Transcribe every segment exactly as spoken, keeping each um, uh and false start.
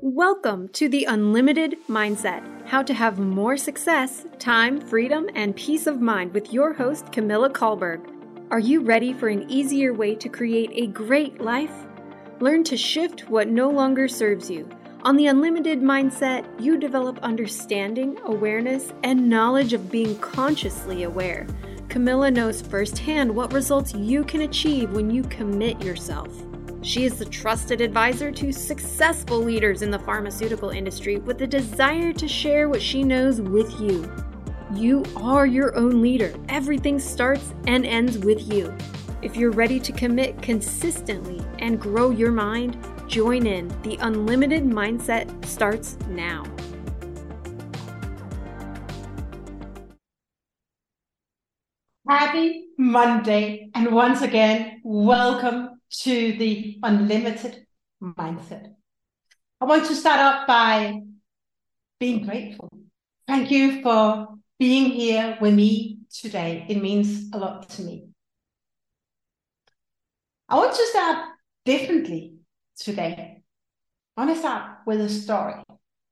Welcome to the Unlimited Mindset, how to have more success, time, freedom, and peace of mind with your host, Camilla Kahlberg. Are you ready for an easier way to create a great life? Learn to shift what no longer serves you. On the Unlimited Mindset, you develop understanding, awareness, and knowledge of being consciously aware. Camilla knows firsthand what results you can achieve when you commit yourself. She is the trusted advisor to successful leaders in the pharmaceutical industry with a desire to share what she knows with you. You are your own leader. Everything starts and ends with you. If you're ready to commit consistently and grow your mind, join in. The Unlimited Mindset starts now. Happy Monday, and once again, welcome to the Unlimited Mindset. I want to start off by being grateful. Thank you for being here with me today. It means a lot to me. I want to start differently today. I want to start with a story.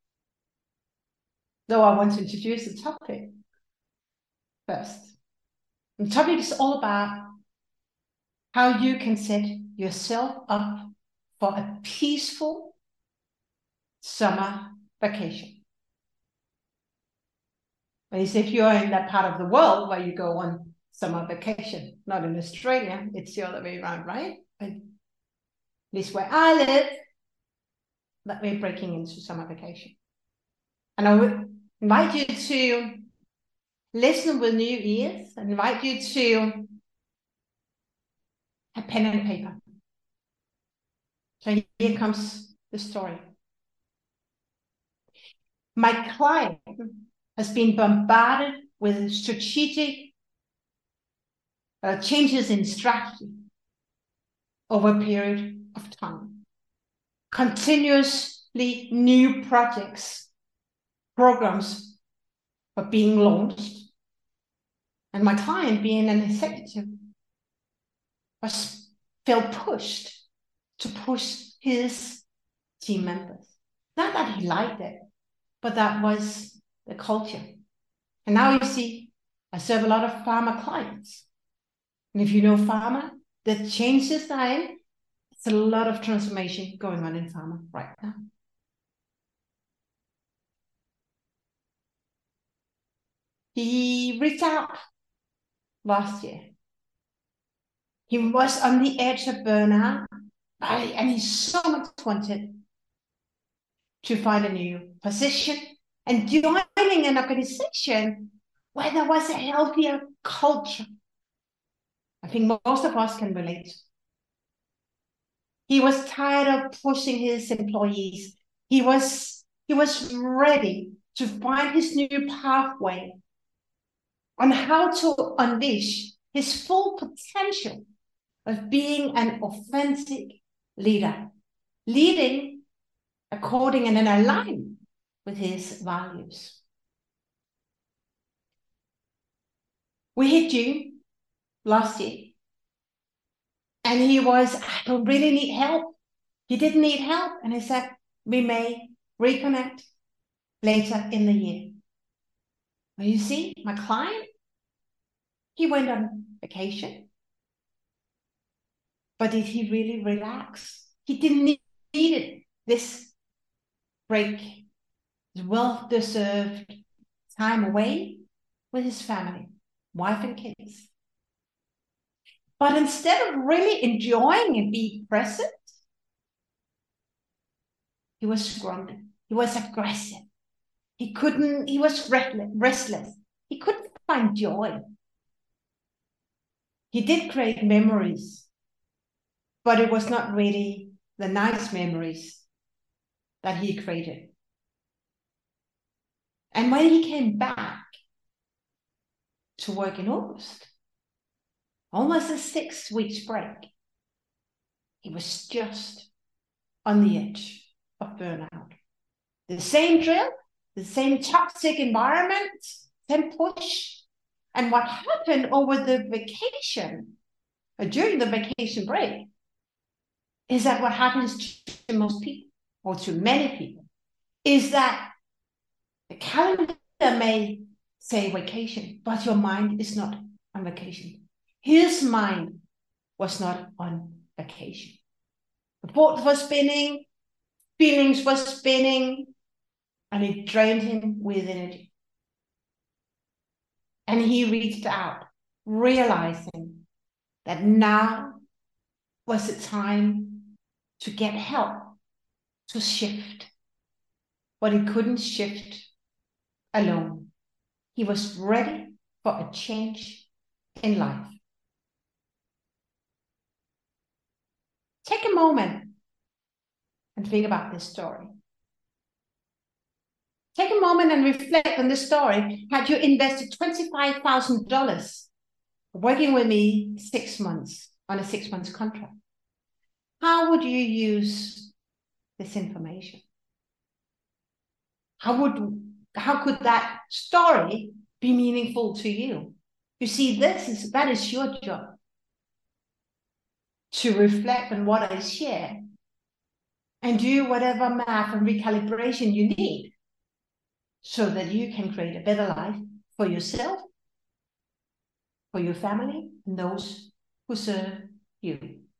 Though I want to introduce the topic first. The topic is all about how you can set yourself up for a peaceful summer vacation. At least if you're in that part of the world where you go on summer vacation, not in Australia, it's the other way around, right? But at least where I live, that we're breaking into summer vacation. And I would invite you to listen with new ears. I invite you to a pen and paper. So here comes the story. My client has been bombarded with strategic uh, changes in strategy over a period of time. Continuously new projects, programs are being launched. And my client, being an executive, was felt pushed to push his team members. Not that he liked it, but that was the culture. And now you see, I serve a lot of pharma clients. And if you know pharma, the changes that are in, it's a lot of transformation going on in pharma right now. He reached out last year. He was on the edge of burnout, and he so much wanted to find a new position and joining an organization where there was a healthier culture. I think most of us can relate. He was tired of pushing his employees. He was, he was ready to find his new pathway on how to unleash his full potential of being an authentic leader, leading according and in alignment with his values. We hit June last year, and he was, I don't really need help. He didn't need help, and I said, we may reconnect later in the year. Well, you see, my client, he went on vacation. But did he really relax? He didn't need it, this break, his well-deserved time away with his family, wife and kids. But instead of really enjoying and being present, he was grumbling. He was aggressive. He couldn't, he was restless. He couldn't find joy. He did create memories, but it was not really the nice memories that he created. And when he came back to work in August, almost a six weeks break, he was just on the edge of burnout. The same drill, the same toxic environment, same push. And what happened over the vacation, or during the vacation break, is that what happens to most people? or to many people, is that the calendar may say vacation, but your mind is not on vacation. His mind was not on vacation. The thoughts were spinning, feelings were spinning, and it drained him with energy. And he reached out, realizing that now was the time to get help, to shift. But he couldn't shift alone. He was ready for a change in life. Take a moment and think about this story. Take a moment and reflect on this story. Had you invested twenty-five thousand dollars working with me six months on a six months contract, how would you use this information? How would, how could that story be meaningful to you? You see, this is, that is your job, to reflect on what I share and do whatever math and recalibration you need so that you can create a better life for yourself, for your family, and those who serve you.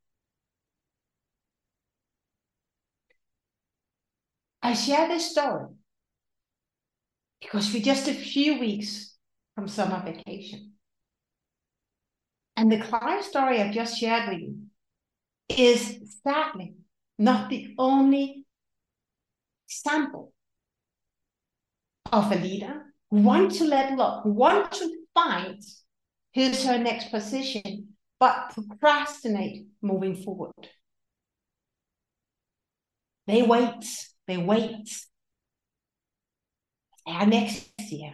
I share this story because we're just a few weeks from summer vacation. And the client story I've just shared with you is sadly not the only example of a leader who wants to level up, who wants to find his or her next position, but procrastinate moving forward. They wait, they wait. They next year.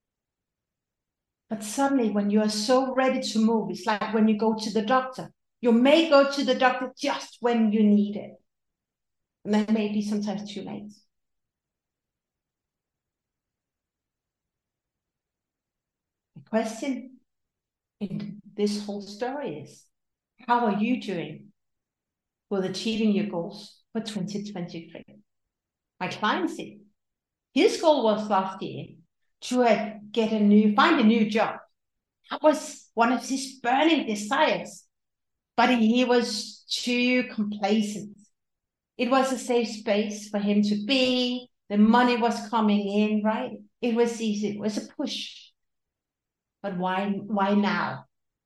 But suddenly, when you are so ready to move, it's like when you go to the doctor. You may go to the doctor just when you need it. And that may be sometimes too late. The question in this whole story is, how are you doing with achieving your goals for twenty twenty-three? My client said his goal was last year to get a new, find a new job. That was one of his burning desires, but he was too complacent. It was a safe space for him to be. The money was coming in, right? It was easy. It was a push. But why, why now?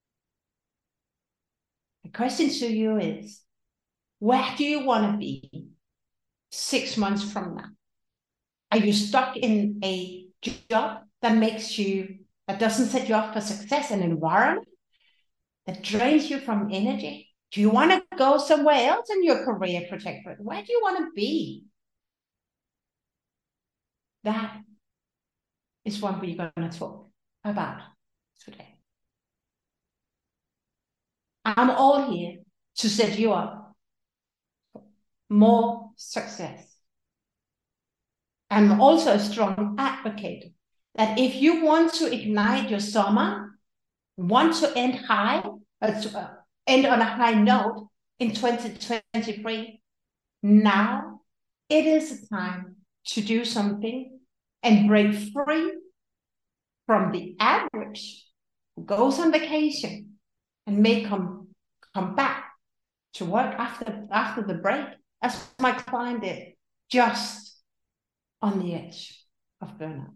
The question to you is, where do you want to be six months from now? Are you stuck in a job that makes you, that doesn't set you up for success, an environment that drains you from energy? Do you want to go somewhere else in your career trajectory? Where do you want to be? That is what we're going to talk about today. I'm all here to set you up for more success. I'm also a strong advocate that if you want to ignite your summer, want to end high, uh, end on a high note in twenty twenty-three, now it is time to do something and break free from the average who goes on vacation and may come, come back to work after, after the break, as my client did, just on the edge of burnout.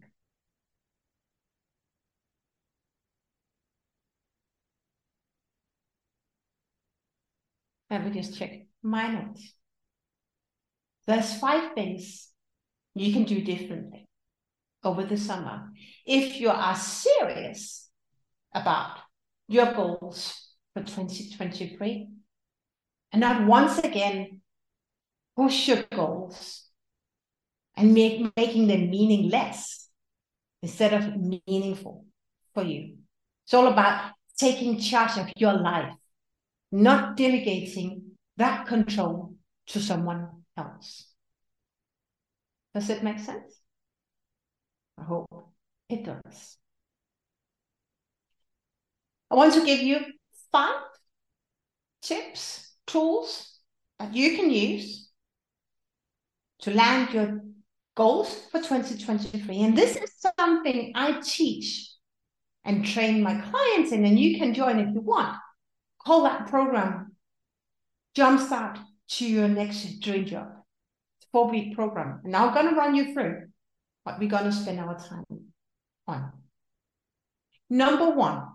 Let me just check my notes. There's five things you can do differently over the summer if you are serious about your goals for twenty twenty-three and not once again push your goals and make, making them meaningless instead of meaningful for you. It's all about taking charge of your life, not delegating that control to someone else. Does it make sense? I hope it does. I want to give you five tips, tools that you can use to land your goals for twenty twenty-three. And this is something I teach and train my clients in, and you can join if you want. Call that program Jumpstart to Your Next Dream Job. It's a four-week program. And now I'm going to run you through what we're going to spend our time on. Number one,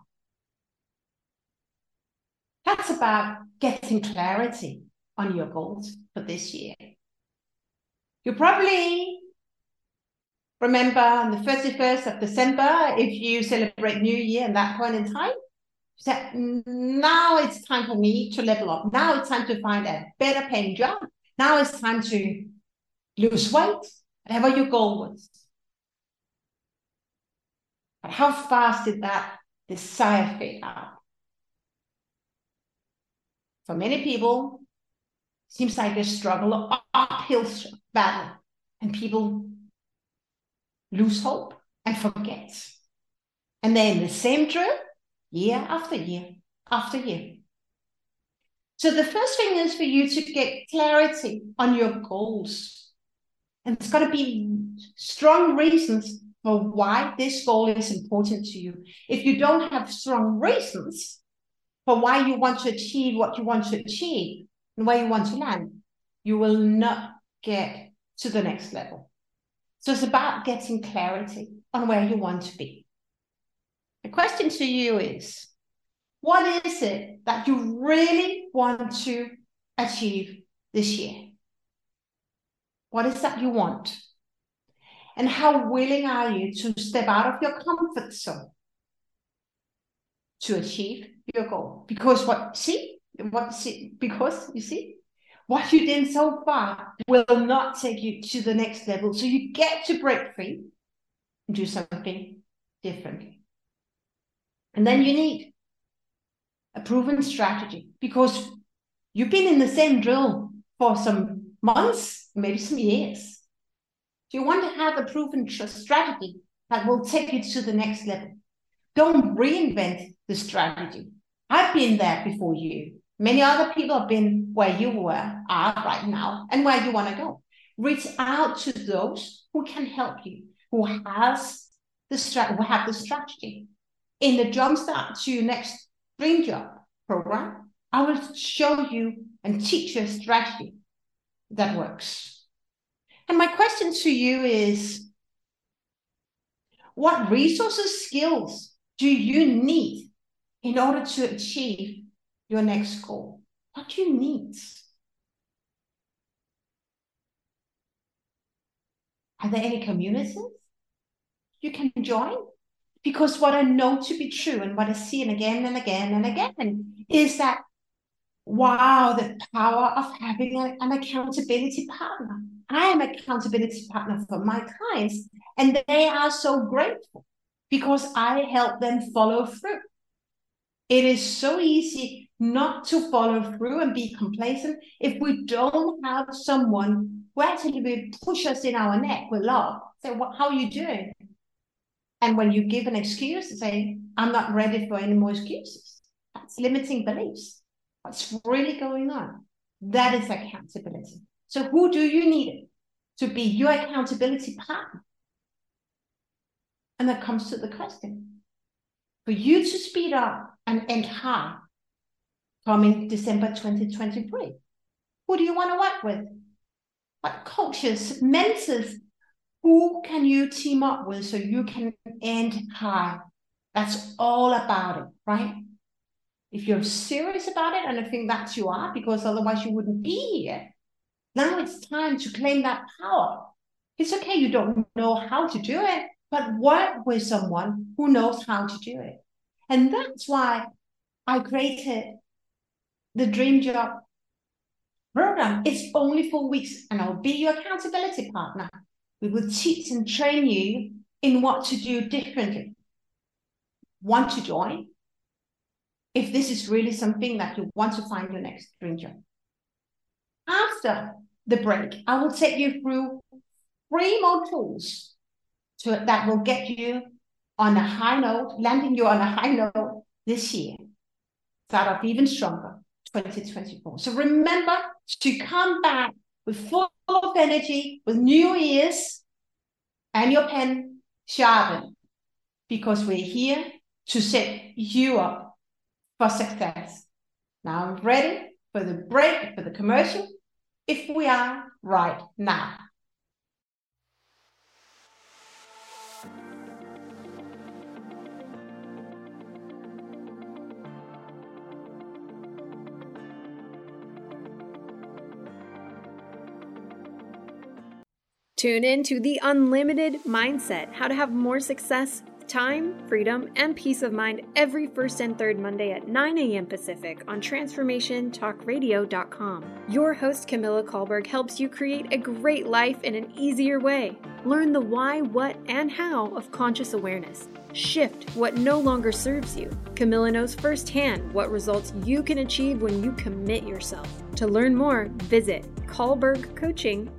that's about getting clarity on your goals for this year. You probably remember on the thirty-first of December, if you celebrate New Year at that point in time, you said, now it's time for me to level up. Now it's time to find a better paying job. Now it's time to lose weight, whatever your goal was. But how fast did that desire fade out? For many people, it seems like a struggle, an uphill battle, and people lose hope and forget. And they're in the same drill year after year after year. So the first thing is for you to get clarity on your goals. And it's got to be strong reasons for why this goal is important to you. If you don't have strong reasons for why you want to achieve what you want to achieve and where you want to land, you will not get to the next level. So it's about getting clarity on where you want to be. The question to you is, what is it that you really want to achieve this year? What is that you want? And how willing are you to step out of your comfort zone to achieve your goal? Because what, see, what, see, because you see, what you did so far will not take you to the next level. So you get to break free and do something differently. And then you need a proven strategy, because you've been in the same drill for some months, maybe some years. So you want to have a proven strategy that will take you to the next level. Don't reinvent the strategy. I've been there before you. Many other people have been where you were, are right now, and where you want to go. Reach out to those who can help you, who has the strat- who have the strategy. In the Jumpstart to Your Next Dream Job program, I will show you and teach you a strategy that works. And my question to you is, what resources, skills do you need in order to achieve your next goal? What do you need? Are there any communities you can join? Because what I know to be true, and what I see and again and again and again, is that, wow, the power of having a, an accountability partner. I am an accountability partner for my clients, and they are so grateful because I help them follow through. It is so easy not to follow through and be complacent if we don't have someone who actually will push us in our neck with love. Say, well, how are you doing? And when you give an excuse, say, I'm not ready for any more excuses. That's limiting beliefs. What's really going on? That is accountability. So who do you need to be your accountability partner? And that comes to the question. For you to speed up and end high coming December twenty twenty-three, who do you want to work with? What coaches, mentors, who can you team up with so you can end high? That's all about it, right? If you're serious about it, and I think that you are, because otherwise you wouldn't be here, now it's time to claim that power. It's okay, you don't know how to do it, but work with someone who knows how to do it. And that's why I created the Dream Job program. It's only four weeks, and I'll be your accountability partner. We will teach and train you in what to do differently. Want to join? If this is really something that you want to find your next dream job. After the break, I will take you through three more tools to, that will get you on a high note, landing you on a high note this year. Start off even stronger, twenty twenty-four. So remember to come back with full of energy, with new ears, and your pen sharpened, because we're here to set you up for success. Now I'm ready for the break, for the commercial, if we are right now. Tune in to The Unlimited Mindset, how to have more success, time, freedom, and peace of mind every first and third Monday at nine a.m. Pacific on transformation talk radio dot com. Your host, Camilla Kahlberg, helps you create a great life in an easier way. Learn the why, what, and how of conscious awareness. Shift what no longer serves you. Camilla knows firsthand what results you can achieve when you commit yourself. To learn more, visit Kahlberg Coaching.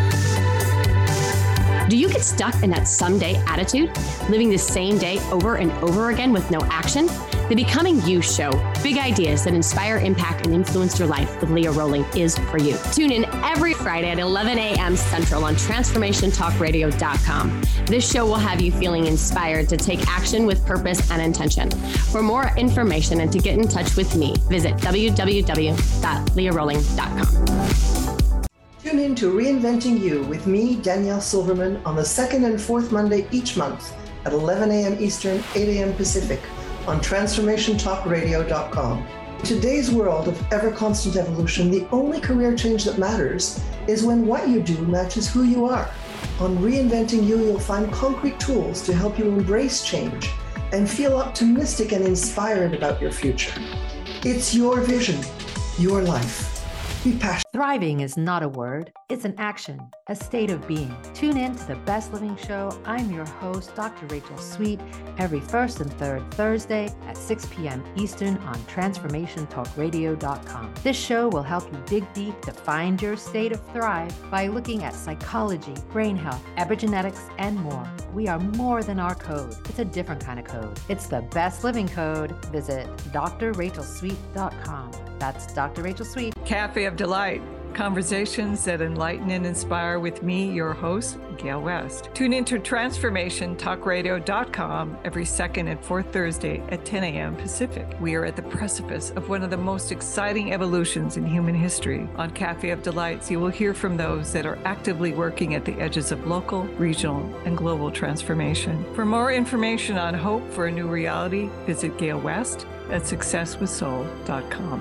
Do you get stuck in that someday attitude, living the same day over and over again with no action? The Becoming You Show, big ideas that inspire, impact, and influence your life with Leah Rowling is for you. Tune in every Friday at eleven a.m. Central on transformation talk radio dot com. This show will have you feeling inspired to take action with purpose and intention. For more information and to get in touch with me, visit w w w dot leah rowling dot com. Tune in to Reinventing You with me, Danielle Silverman, on the second and fourth Monday each month at eleven a.m. Eastern, eight a.m. Pacific on transformation talk radio dot com. In today's world of ever-constant evolution, the only career change that matters is when what you do matches who you are. On Reinventing You, you'll find concrete tools to help you embrace change and feel optimistic and inspired about your future. It's your vision, your life. Be passionate. Thriving is not a word, it's an action, a state of being. Tune in to The Best Living Show. I'm your host, Doctor Rachel Sweet, every first and third Thursday at six p.m. Eastern on transformation talk radio dot com. This show will help you dig deep to find your state of thrive by looking at psychology, brain health, epigenetics, and more. We are more than our code. It's a different kind of code. It's the Best Living Code. Visit d r rachel sweet dot com. That's Doctor Rachel Sweet. Cafe of Delight. Conversations that enlighten and inspire with me, your host, Gail West. Tune into transformation talk radio dot com every second and fourth Thursday at ten a.m. Pacific. We are at the precipice of one of the most exciting evolutions in human history. On Cafe of Delights, you will hear from those that are actively working at the edges of local, regional, and global transformation. For more information on hope for a new reality, visit Gail West at success with soul dot com.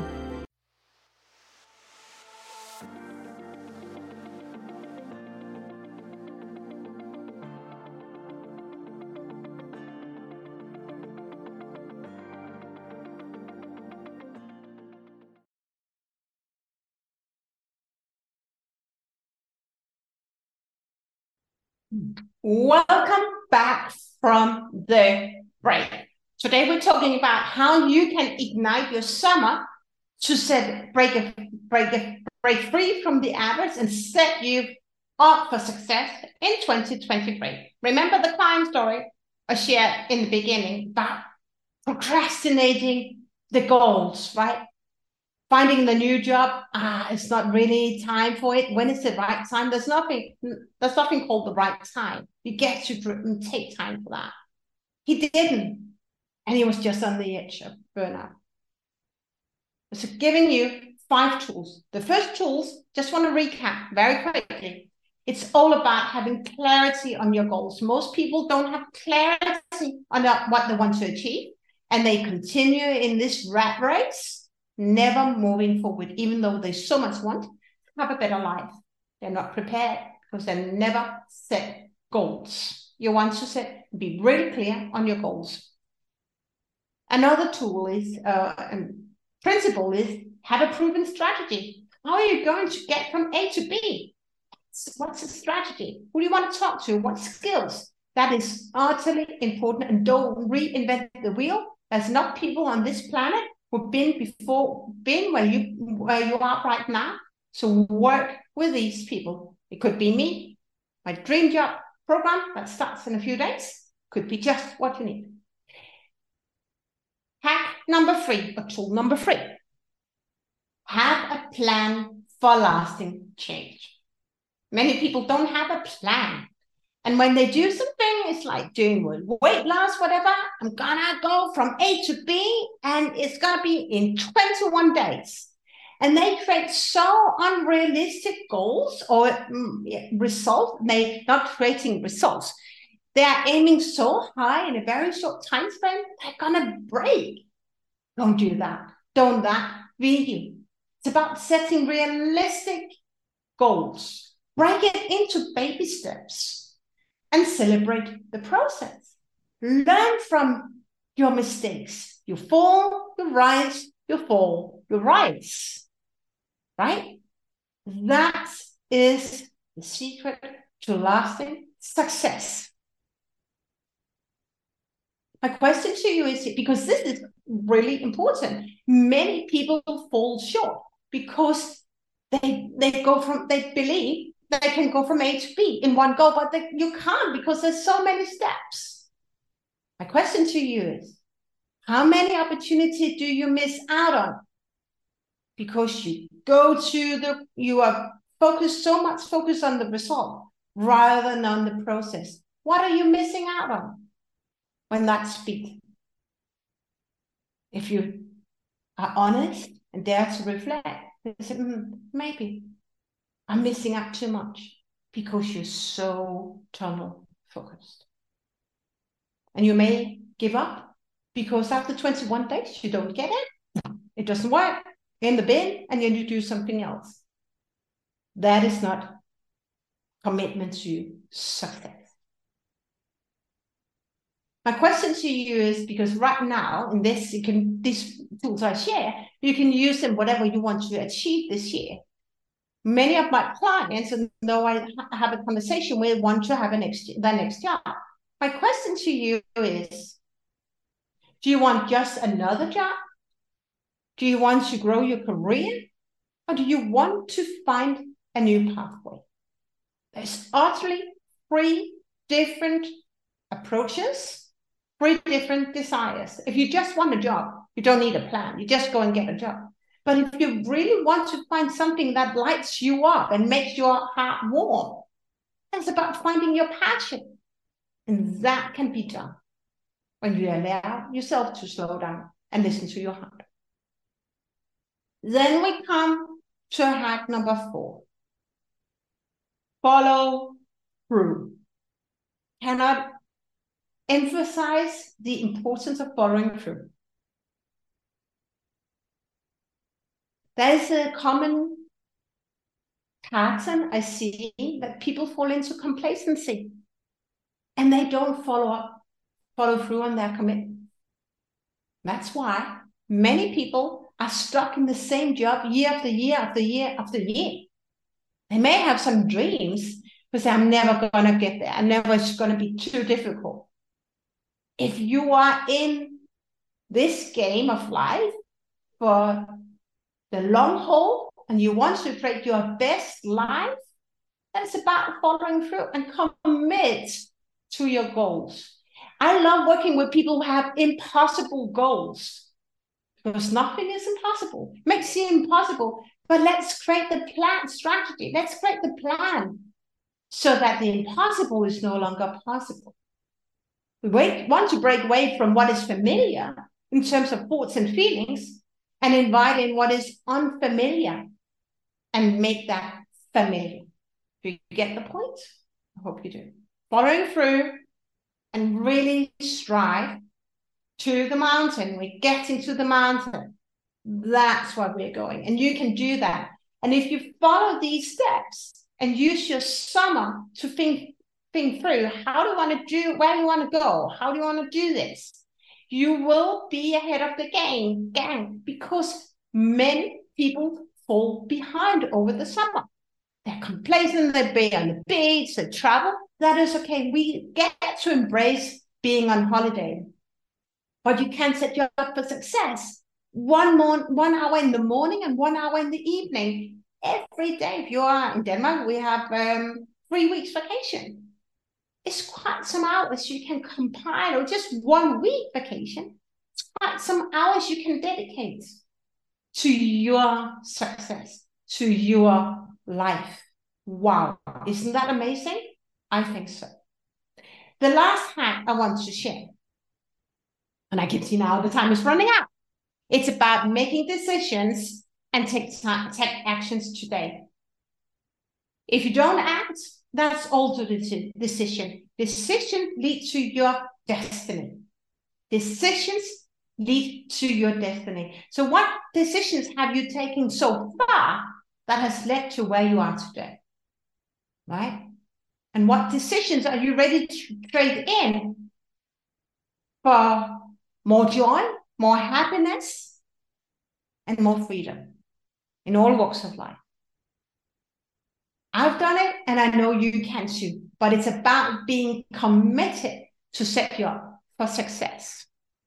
Welcome back from the break. Today we're talking about how you can ignite your summer to set break a, break a, break free from the average and set you up for success in twenty twenty-three. Remember the client story I shared in the beginning about procrastinating the goals, right? Finding the new job, ah, it's not really time for it. When is the right time? There's nothing, there's nothing called the right time. You get to take time for that. He didn't, and he was just on the edge of burnout. So giving you five tools. The first tools, just want to recap very quickly. It's all about having clarity on your goals. Most people don't have clarity on what they want to achieve, and they continue in this rat race, never moving forward, even though they so much want to have a better life. They're not prepared because they never set goals. You want to set, be really clear on your goals. Another tool is, uh, and principle is, have a proven strategy. How are you going to get from A to B? What's the strategy? Who do you want to talk to? What skills? That is utterly important, and don't reinvent the wheel. There's not people on this planet who've been before, been where you where you are right now. So work with these people. It could be me, my dream job program that starts in a few days. Could be just what you need. Hack number three, or tool number three. Have a plan for lasting change. Many people don't have a plan. And when they do something, it's like doing weight loss, whatever. I'm gonna go from A to B, and it's gonna be in twenty-one days. And they create so unrealistic goals or mm, yeah, results. They're not creating results. They are aiming so high in a very short time frame, they're gonna break. Don't do that. Don't that be you. It's about setting realistic goals. Break it into baby steps. And celebrate the process. Learn from your mistakes. You fall, you rise, you fall, you rise. Right? That is the secret to lasting success. My question to you is, because this is really important, many people fall short because they, they go from, they believe they can go from A to B in one go, but they, you can't because there's so many steps. My question to you is, how many opportunities do you miss out on? Because you go to the, you are focused, so much focused on the result rather than on the process. What are you missing out on when that's big? If you are honest and dare to reflect, you say, mm, maybe. I'm missing out too much because you're so tunnel focused. And you may give up because after twenty-one days, you don't get it. It doesn't work. In the bin, and then you do something else. That is not commitment to success. My question to you is, because right now in this, you can, these tools I share, you can use them whatever you want to achieve this year. Many of my clients, and though I have a conversation with, want to have a next, their next job. My question to you is, do you want just another job? Do you want to grow your career? Or do you want to find a new pathway? There's utterly three different approaches, three different desires. If you just want a job, you don't need a plan. You just go and get a job. But if you really want to find something that lights you up and makes your heart warm, it's about finding your passion. And that can be done when you allow yourself to slow down and listen to your heart. Then we come to hack number four. Follow through. Cannot emphasize the importance of following through. There's a common pattern I see that people fall into complacency and they don't follow up, follow through on their commitment. That's why many people are stuck in the same job year after year after year after year. They may have some dreams, but say, I'm never going to get there. I'm never, it's going to be too difficult. If you are in this game of life for the long haul and you want to create your best life, then it's about following through and commit to your goals. I love working with people who have impossible goals because nothing is impossible. It may seem impossible, but let's create the plan strategy. Let's create the plan so that the impossible is no longer possible. We want to break away from what is familiar in terms of thoughts and feelings and invite in what is unfamiliar and make that familiar. Do you get the point? I hope you do. Following through and really strive to the mountain. We're getting to the mountain. That's where we're going. And you can do that. And if you follow these steps and use your summer to think, think through, how do you want to do, where do you want to go? How do you want to do this? You will be ahead of the game, gang, because many people fall behind over the summer. They're complacent, they be on the beach, they travel. That is okay. We get to embrace being on holiday. But you can set you up for success. One, more, one hour in the morning and one hour in the evening. Every day. If you are in Denmark, we have um, three weeks vacation. It's quite some hours you can compile, or just one week vacation. It's quite some hours you can dedicate to your success. to your life. Wow, isn't that amazing? I think so. The last hack I want to share, and I can see now the time is running out. It's about making decisions and take, take actions today. If you don't act, that's also the decision. Decisions lead to your destiny. Decisions lead to your destiny. So what decisions have you taken so far that has led to where you are today? Right? And what decisions are you ready to trade in for more joy, more happiness, and more freedom in all walks of life? I've done it, and I know you can too. But it's about being committed to set you up for success.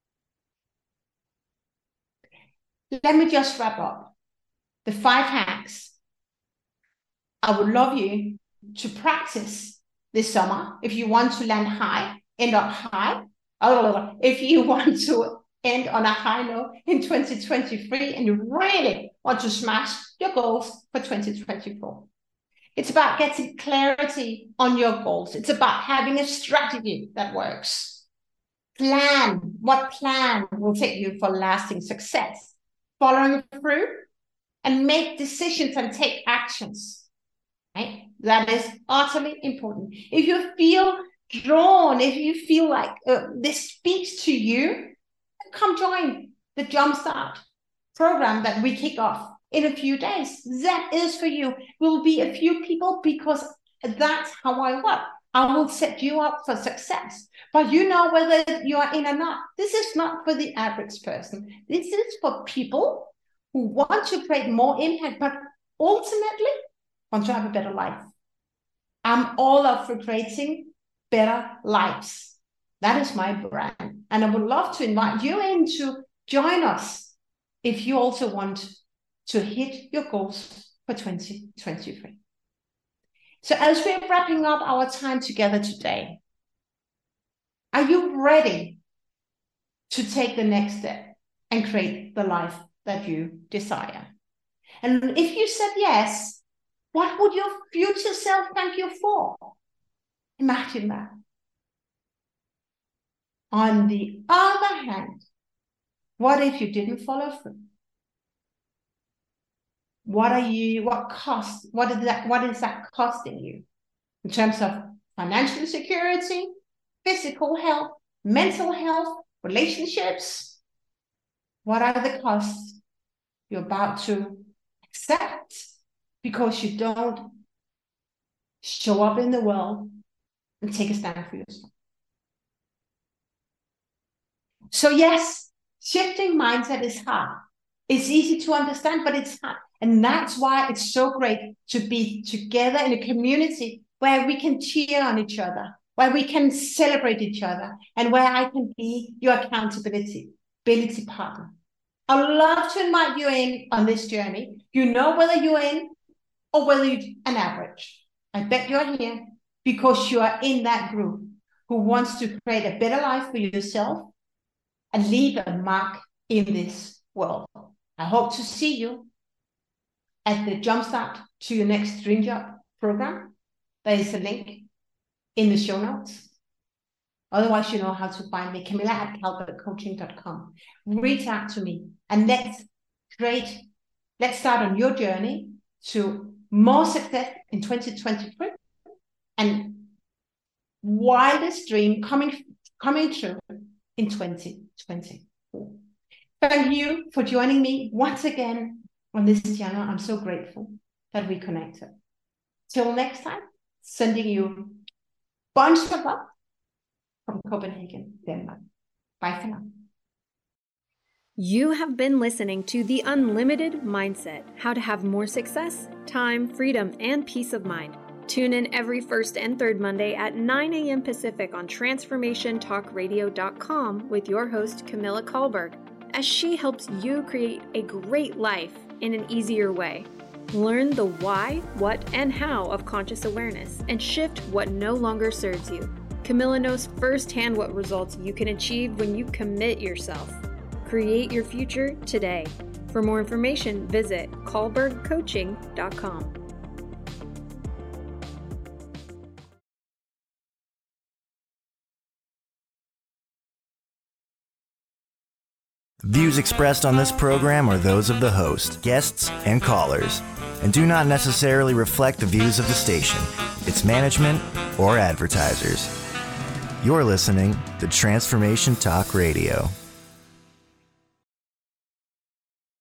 Let me just wrap up the five hacks I would love you to practice this summer. If you want to land high, end up high. If you want to end on a high note in twenty twenty-three and you really want to smash your goals for twenty twenty-four. It's about getting clarity on your goals. It's about having a strategy that works. Plan. What plan will take you for lasting success? Following through and make decisions and take actions. Right? That is utterly important. If you feel drawn, if you feel like uh, this speaks to you, come join the Jumpstart program that we kick off in a few days. That is for you. Will be a few people because that's how I work. I will set you up for success. But you know whether you are in or not. This is not for the average person. This is for people who want to create more impact, but ultimately want to have a better life. I'm all up for creating better lives. That is my brand. And I would love to invite you in to join us if you also want to hit your goals for twenty twenty-three. So as we're wrapping up our time together today, are you ready to take the next step and create the life that you desire? And if you said yes, what would your future self thank you for? Imagine that. On the other hand, what if you didn't follow through? What are you, what cost, what is that, what is that costing you in terms of financial security, physical health, mental health, relationships? What are the costs you're about to accept because you don't show up in the world and take a stand for yourself? So yes, shifting mindset is hard. It's easy to understand, but it's hard. And that's why it's so great to be together in a community where we can cheer on each other, where we can celebrate each other, and where I can be your accountability ability partner. I would love to invite you in on this journey. You know whether you're in or whether you're an average. I bet you're here because you are in that group who wants to create a better life for yourself and leave a mark in this world. I hope to see you at the Jumpstart to Your Next Dream Job program. There is a link in the show notes. Otherwise, you know how to find me, Camilla at calvert coaching dot com. Reach out to me and let's create, let's start on your journey to more success in twenty twenty-three and wildest dream coming, coming true in twenty twenty-four. Thank you for joining me once again on this channel. I'm so grateful that we connected. Till next time, sending you bunch of love from Copenhagen, Denmark. Bye for now. You have been listening to The Unlimited Mindset, how to have more success, time, freedom, and peace of mind. Tune in every first and third Monday at nine a.m. Pacific on transformation talk radio dot com with your host, Camilla Kahlberg, as she helps you create a great life in an easier way. Learn the why, what, and how of conscious awareness and shift what no longer serves you. Camilla knows firsthand what results you can achieve when you commit yourself. Create your future today. For more information, visit Kalberg Coaching dot com. The views expressed on this program are those of the host, guests, and callers, and do not necessarily reflect the views of the station, its management, or advertisers. You're listening to Transformation Talk Radio.